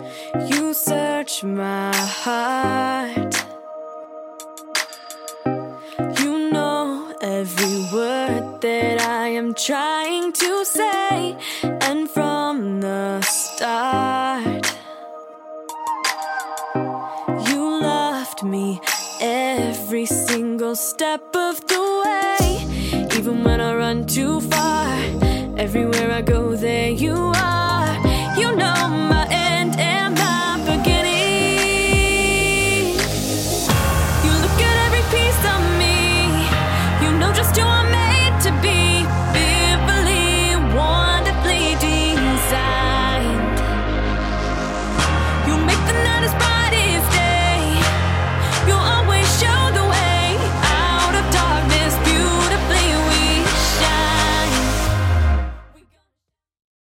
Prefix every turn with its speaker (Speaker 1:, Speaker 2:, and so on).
Speaker 1: You search my heart. You know every word that I am trying to say, and from the start, you loved me every single step of the way. Even when I run too far, everywhere I